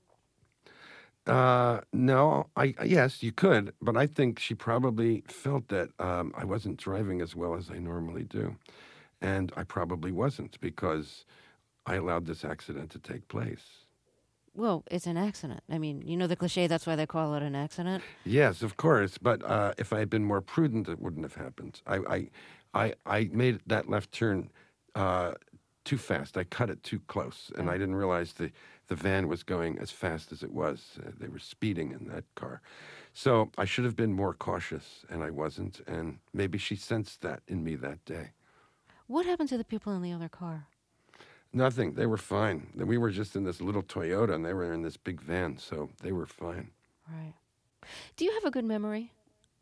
[SPEAKER 11] Uh, no, I yes, you could, but I think she probably felt that um, I wasn't driving as well as I normally do. And I probably wasn't, because I allowed this accident to take place.
[SPEAKER 1] Well, it's an accident. I mean, you know the cliche, that's why they call it an accident?
[SPEAKER 11] Yes, of course. But uh, if I had been more prudent, it wouldn't have happened. I I, I, I made that left turn uh, too fast. I cut it too close, and I didn't realize the, the van was going as fast as it was. Uh, they were speeding in that car. So I should have been more cautious, and I wasn't. And maybe she sensed that in me that day.
[SPEAKER 1] What happened to the people in the other car?
[SPEAKER 11] Nothing. They were fine. We were just in this little Toyota, and they were in this big van, so they were fine.
[SPEAKER 1] Right. Do you have a good memory?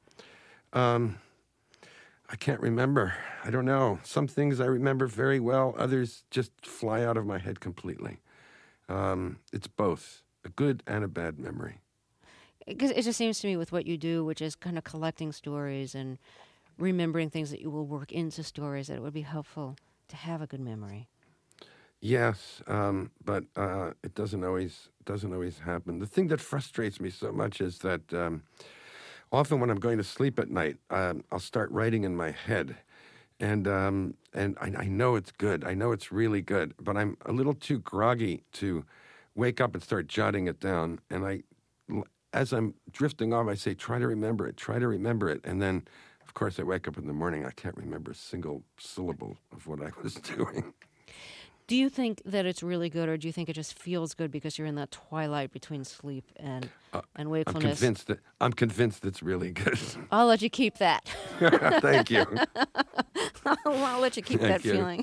[SPEAKER 11] Um, I can't remember. I don't know. Some things I remember very well. Others just fly out of my head completely. Um, it's both a good and a bad memory.
[SPEAKER 1] Because it just seems to me with what you do, which is kind of collecting stories and remembering things that you will work into stories, that it would be helpful to have a good memory.
[SPEAKER 11] Yes, um, but uh, it doesn't always doesn't always happen. The thing that frustrates me so much is that um, often when I'm going to sleep at night, um, I'll start writing in my head, and um, and I, I know it's good. I know it's really good, but I'm a little too groggy to wake up and start jotting it down. And I, as I'm drifting off, I say, "Try to remember it. Try to remember it," and then, of course, I wake up in the morning. I can't remember a single syllable of what I was doing.
[SPEAKER 1] Do you think that it's really good, or do you think it just feels good because you're in that twilight between sleep and uh, and wakefulness?
[SPEAKER 11] I'm convinced that I'm convinced it's really good.
[SPEAKER 1] I'll let you keep that.
[SPEAKER 11] Thank you.
[SPEAKER 1] I'll, I'll let you keep
[SPEAKER 11] Thank
[SPEAKER 1] that
[SPEAKER 11] you.
[SPEAKER 1] feeling.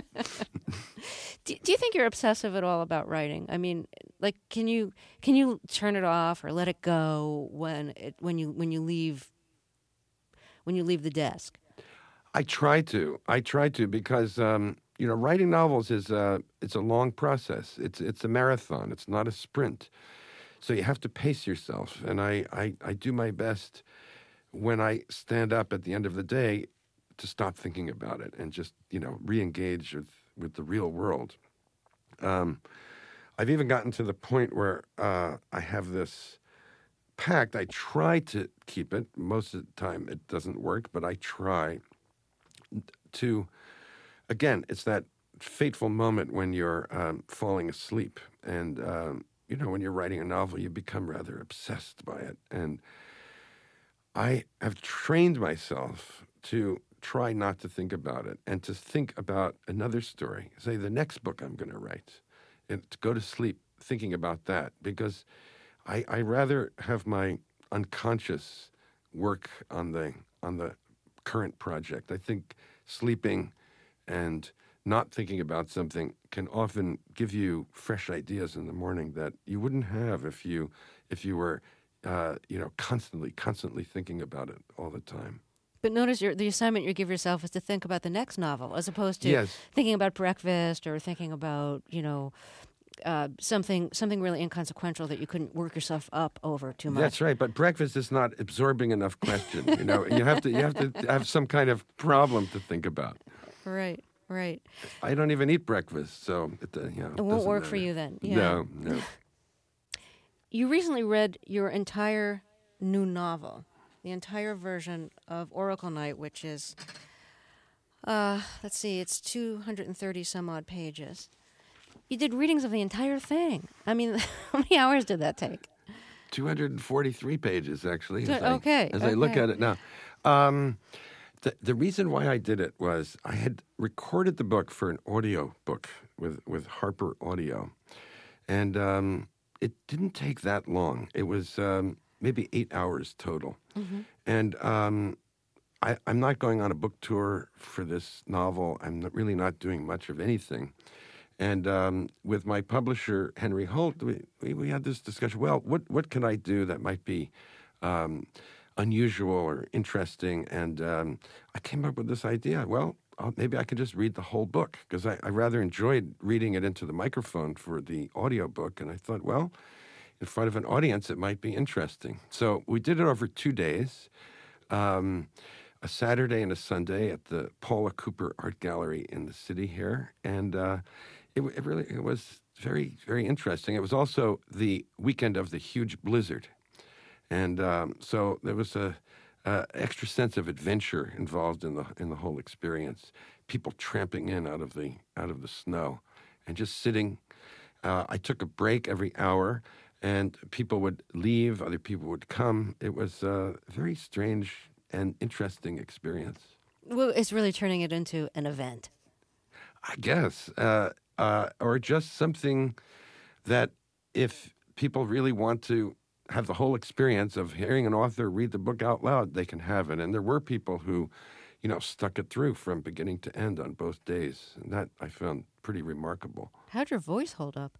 [SPEAKER 1] do, do you think you're obsessive at all about writing? I mean, like, can you can you turn it off or let it go when it when you when you leave when you leave the desk?
[SPEAKER 11] I try to. I try to because. Um, You know, writing novels is a, it's a long process. It's it's a marathon. It's not a sprint. So you have to pace yourself. And I, I, I do my best when I stand up at the end of the day to stop thinking about it and just, you know, re-engage with, with the real world. Um, I've even gotten to the point where uh, I have this pact. I try to keep it. Most of the time it doesn't work, but I try to... Again, it's that fateful moment when you're um, falling asleep. And, um, you know, when you're writing a novel, you become rather obsessed by it. And I have trained myself to try not to think about it and to think about another story, say the next book I'm going to write, and to go to sleep thinking about that. Because I, I rather have my unconscious work on the on the current project. I think sleeping and not thinking about something can often give you fresh ideas in the morning that you wouldn't have if you if you were uh, you know constantly constantly thinking about it all the time.
[SPEAKER 1] But notice your, the assignment you give yourself is to think about the next novel, as opposed to
[SPEAKER 11] yes.
[SPEAKER 1] thinking about breakfast or thinking about you know uh, something something really inconsequential that you couldn't work yourself up over too much.
[SPEAKER 11] That's right. But breakfast is not absorbing enough question. You know, you have to you have to have some kind of problem to think about.
[SPEAKER 1] Right. Right.
[SPEAKER 11] I don't even eat breakfast, so it, uh, you know,
[SPEAKER 1] it won't
[SPEAKER 11] doesn't
[SPEAKER 1] work
[SPEAKER 11] matter.
[SPEAKER 1] for you then. Yeah.
[SPEAKER 11] No, no.
[SPEAKER 1] You recently read your entire new novel, the entire version of Oracle Night, which is, uh, let's see, it's two hundred thirty some odd pages. You did readings of the entire thing. I mean, how many hours did that take?
[SPEAKER 11] two hundred forty-three pages, actually. As
[SPEAKER 1] okay.
[SPEAKER 11] I, as
[SPEAKER 1] okay.
[SPEAKER 11] I look at it now. Um, The, the reason why I did it was I had recorded the book for an audio book with, with Harper Audio. And um, it didn't take that long. It was um, maybe eight hours total. Mm-hmm. And um, I, I'm not going on a book tour for this novel. I'm not, really not doing much of anything. And um, with my publisher, Henry Holt, we, we, we had this discussion. Well, what, what can I do that might be Um, unusual or interesting, and um, I came up with this idea. Well, I'll, maybe I could just read the whole book, because I, I rather enjoyed reading it into the microphone for the audio book, and I thought, well, in front of an audience, it might be interesting. So we did it over two days, um, a Saturday and a Sunday at the Paula Cooper Art Gallery in the city here, and uh, it, it really it was very, very interesting. It was also the weekend of the huge blizzard. And um, so there was a, a extra sense of adventure involved in the in the whole experience. People tramping in out of the out of the snow, and just sitting. Uh, I took a break every hour, and people would leave. Other people would come. It was a very strange and interesting experience.
[SPEAKER 1] Well, it's really turning it into an event.
[SPEAKER 11] I guess, uh, uh, or just something that if people really want to have the whole experience of hearing an author read the book out loud, they can have it. And there were people who, you know, stuck it through from beginning to end on both days. And that I found pretty remarkable.
[SPEAKER 1] How'd your voice hold up?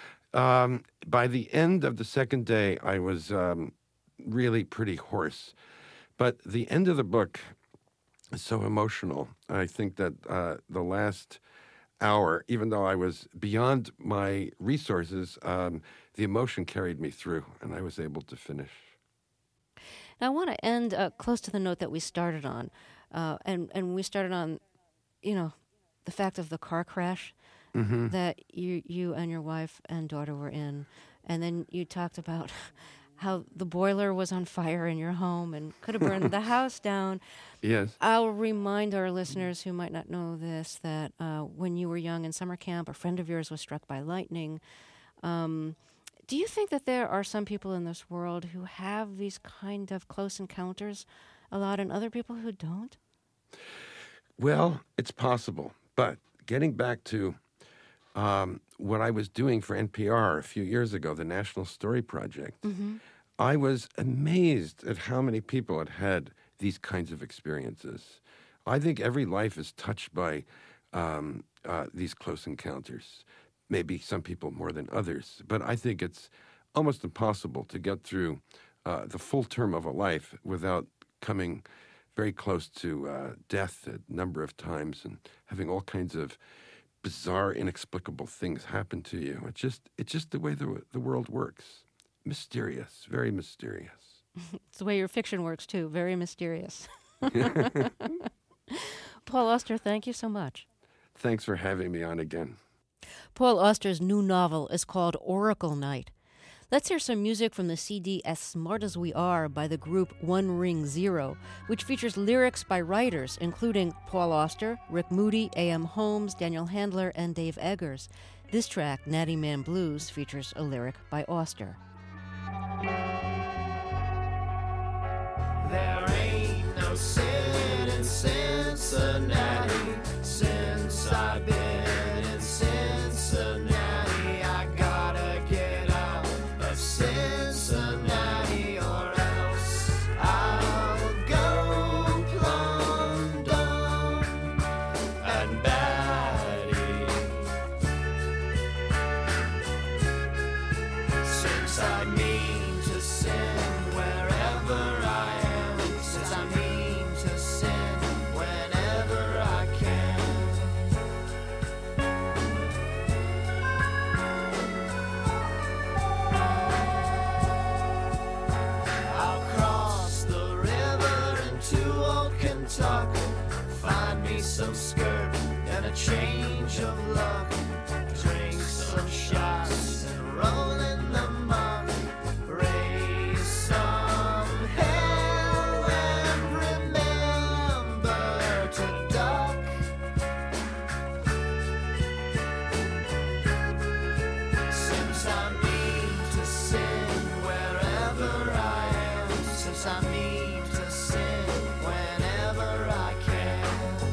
[SPEAKER 11] Um, by the end of the second day, I was um, really pretty hoarse. But the end of the book is so emotional. I think that uh, the last hour, even though I was beyond my resources, um, the emotion carried me through, and I was able to finish.
[SPEAKER 1] Now, I want to end uh, close to the note that we started on, uh, and and we started on, you know, the fact of the car crash mm-hmm. that you you and your wife and daughter were in, and then you talked about how the boiler was on fire in your home and could have burned the house down.
[SPEAKER 11] Yes.
[SPEAKER 1] I'll remind our listeners who might not know this that uh, when you were young in summer camp, a friend of yours was struck by lightning. Um, do you think that there are some people in this world who have these kind of close encounters a lot and other people who don't?
[SPEAKER 11] Well, it's possible. But getting back to um, what I was doing for N P R a few years ago, the National Story Project, mm-hmm. I was amazed at how many people had had these kinds of experiences. I think every life is touched by um, uh, these close encounters. Maybe some people more than others, but I think it's almost impossible to get through uh, the full term of a life without coming very close to uh, death a number of times and having all kinds of bizarre, inexplicable things happen to you. It's just it's just the way the the world works. Mysterious, very mysterious.
[SPEAKER 1] It's the way your fiction works, too. Very mysterious. Paul Auster, thank you so much.
[SPEAKER 11] Thanks for having me on again.
[SPEAKER 1] Paul Auster's new novel is called Oracle Night. Let's hear some music from the C D As Smart As We Are by the group One Ring Zero, which features lyrics by writers including Paul Auster, Rick Moody, A M Holmes, Daniel Handler, and Dave Eggers. This track, Natty Man Blues, features a lyric by Auster.
[SPEAKER 13] There ain't no sin in Cincinnati since I've been in Cincinnati. I gotta get out of Cincinnati or else I'll go plumb I mean to sin wherever I am, since I mean to sin whenever I can. I'll cross the river into old Kentucky, find me some skirt and a change of luck, drink some shots and roll in the muck, raise some hell and remember to duck. Since I mean to sin wherever I am, since I mean to sin whenever I can.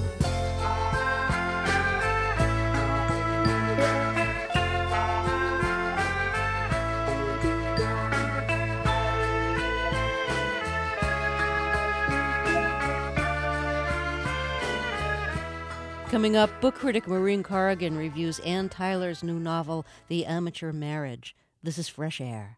[SPEAKER 1] Coming up, book critic Maureen Corrigan reviews Ann Tyler's new novel, The Amateur Marriage. This is Fresh Air.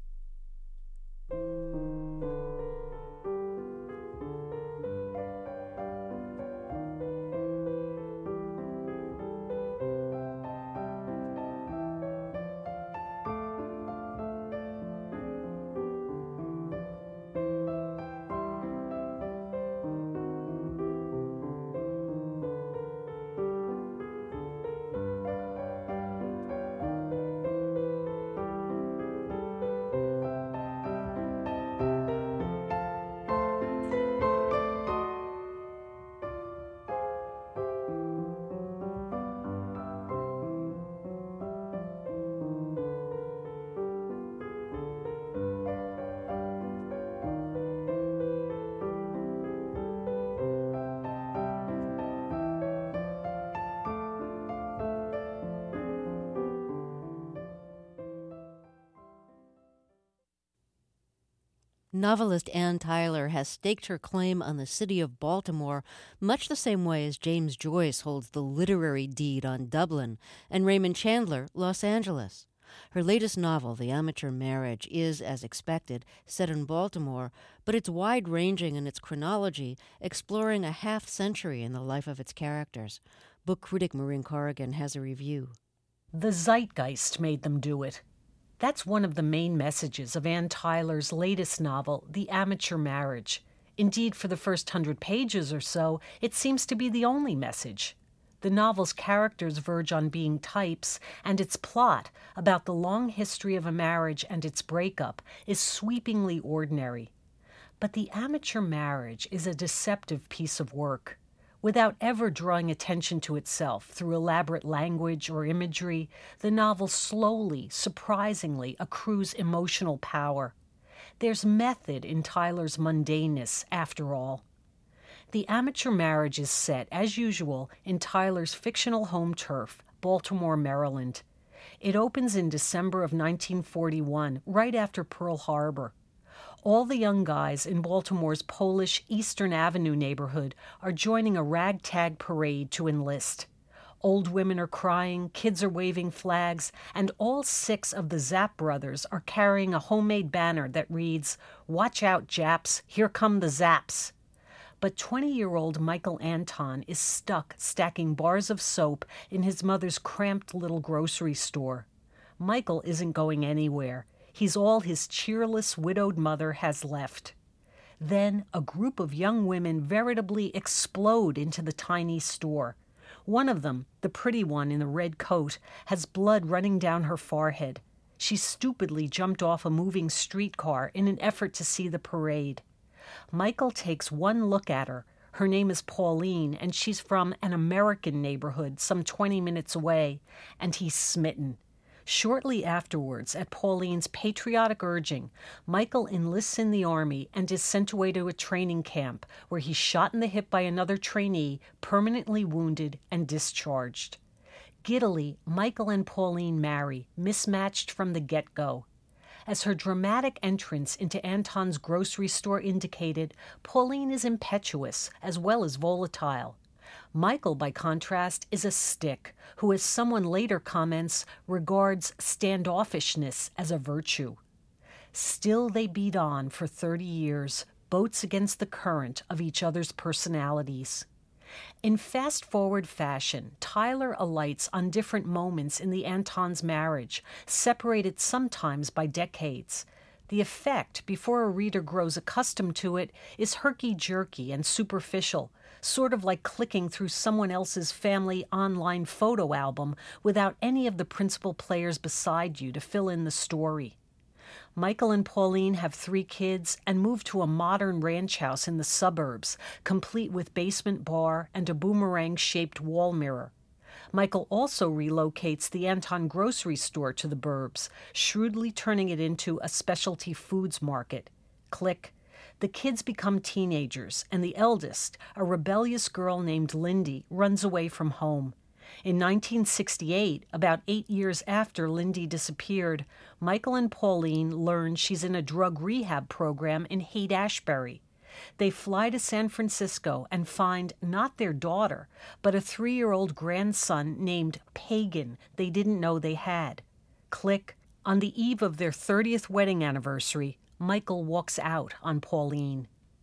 [SPEAKER 1] Novelist Ann Tyler has staked her claim on the city of Baltimore much the same way as James Joyce holds the literary deed on Dublin and Raymond Chandler, Los Angeles. Her latest novel, The Amateur Marriage, is, as expected, set in Baltimore, but it's wide-ranging in its chronology, exploring a half-century in the life of its characters. Book critic Maureen Corrigan has a review.
[SPEAKER 14] The zeitgeist made them do it. That's one of the main messages of Ann Tyler's latest novel, The Amateur Marriage. Indeed, for the first hundred pages or so, it seems to be the only message. The novel's characters verge on being types, and its plot, about the long history of a marriage and its breakup, is sweepingly ordinary. But The Amateur Marriage is a deceptive piece of work. Without ever drawing attention to itself through elaborate language or imagery, the novel slowly, surprisingly, accrues emotional power. There's method in Tyler's mundaneness, after all. The Amateur Marriage is set, as usual, in Tyler's fictional home turf, Baltimore, Maryland. It opens in December of nineteen forty-one, right after Pearl Harbor. All the young guys in Baltimore's Polish Eastern Avenue neighborhood are joining a ragtag parade to enlist. Old women are crying, kids are waving flags, and all six of the Zapp brothers are carrying a homemade banner that reads, "Watch out, Japs, here come the Zapps." But twenty-year-old Michael Anton is stuck stacking bars of soap in his mother's cramped little grocery store. Michael isn't going anywhere. He's all his cheerless, widowed mother has left. Then a group of young women veritably explode into the tiny store. One of them, the pretty one in the red coat, has blood running down her forehead. She stupidly jumped off a moving streetcar in an effort to see the parade. Michael takes one look at her. Her name is Pauline, and she's from an American neighborhood some twenty minutes away, and he's smitten. Shortly afterwards, at Pauline's patriotic urging, Michael enlists in the Army and is sent away to a training camp where he's shot in the hip by another trainee, permanently wounded, and discharged. Giddily, Michael and Pauline marry, mismatched from the get-go. As her dramatic entrance into Anton's grocery store indicated, Pauline is impetuous as well as volatile. Michael, by contrast, is a stick who, as someone later comments, regards standoffishness as a virtue. Still, they beat on for thirty years, boats against the current of each other's personalities. In fast-forward fashion, Tyler alights on different moments in the Antons' marriage, separated sometimes by decades. The effect, before a reader grows accustomed to it, is herky-jerky and superficial, sort of like clicking through someone else's family online photo album without any of the principal players beside you to fill in the story. Michael and Pauline have three kids and move to a modern ranch house in the suburbs, complete with basement bar and a boomerang-shaped wall mirror. Michael also relocates the Anton grocery store to the burbs, shrewdly turning it into a specialty foods market. Click. The kids become teenagers, and the eldest, a rebellious girl named Lindy, runs away from home. In nineteen sixty-eight, about eight years after Lindy disappeared, Michael and Pauline learn she's in a drug rehab program in Haight-Ashbury. They fly to San Francisco and find not their daughter, but a three-year-old grandson named Pagan they didn't know they had. Click. On the eve of their thirtieth wedding anniversary, Michael walks out on Pauline.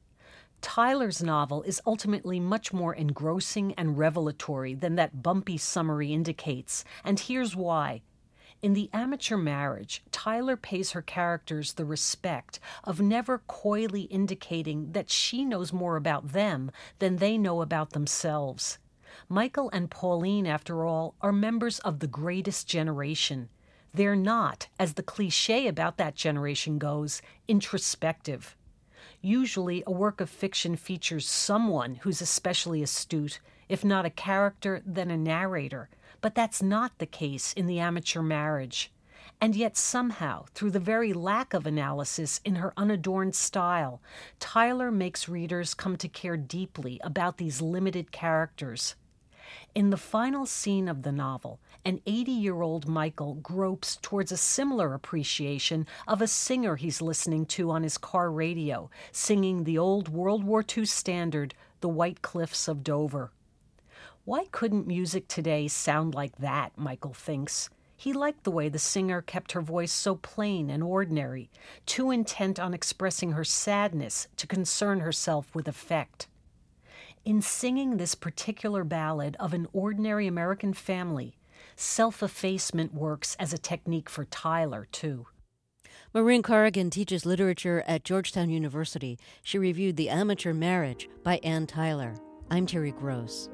[SPEAKER 14] Tyler's novel is ultimately much more engrossing and revelatory than that bumpy summary indicates, and here's why. In The Amateur Marriage, Tyler pays her characters the respect of never coyly indicating that she knows more about them than they know about themselves. Michael and Pauline, after all, are members of the greatest generation. They're not, as the cliché about that generation goes, introspective. Usually, a work of fiction features someone who's especially astute, if not a character, then a narrator. But that's not the case in The Amateur Marriage. And yet somehow, through the very lack of analysis in her unadorned style, Tyler makes readers come to care deeply about these limited characters. In the final scene of the novel, an eighty-year-old Michael gropes towards a similar appreciation of a singer he's listening to on his car radio, singing the old World War Two standard, The White Cliffs of Dover. Why couldn't music today sound like that, Michael thinks. He liked the way the singer kept her voice so plain and ordinary, too intent on expressing her sadness to concern herself with effect. In singing this particular ballad of an ordinary American family, self-effacement works as a technique for Tyler, too.
[SPEAKER 1] Maureen Corrigan teaches literature at Georgetown University. She reviewed The Amateur Marriage by Ann Tyler. I'm Terry Gross.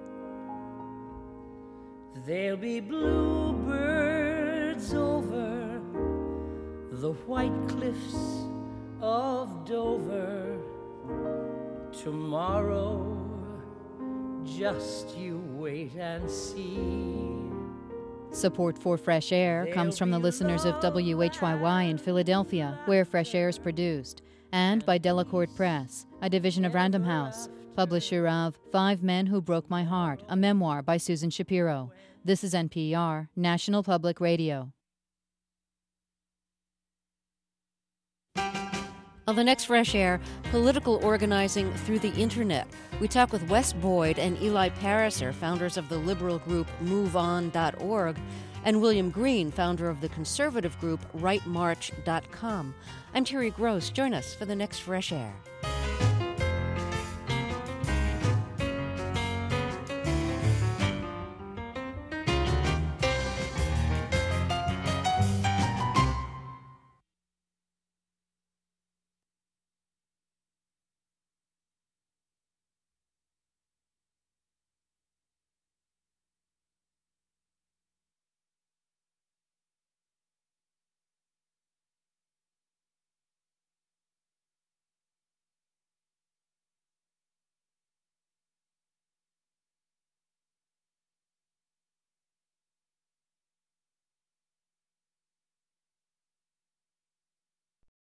[SPEAKER 13] There'll be bluebirds over the white cliffs of Dover tomorrow. Just you wait and see.
[SPEAKER 12] Support for Fresh Air comes from the listeners of W H Y Y in Philadelphia, where Fresh Air is produced, and by Delacorte Press, a division of Random House, publisher of Five Men Who Broke My Heart, a memoir by Susan Shapiro. This is N P R, National Public Radio.
[SPEAKER 1] On the next Fresh Air, political organizing through the Internet. We talk with Wes Boyd and Eli Pariser, founders of the liberal group move on dot org, and William Green, founder of the conservative group right march dot com. I'm Terry Gross. Join us for the next Fresh Air.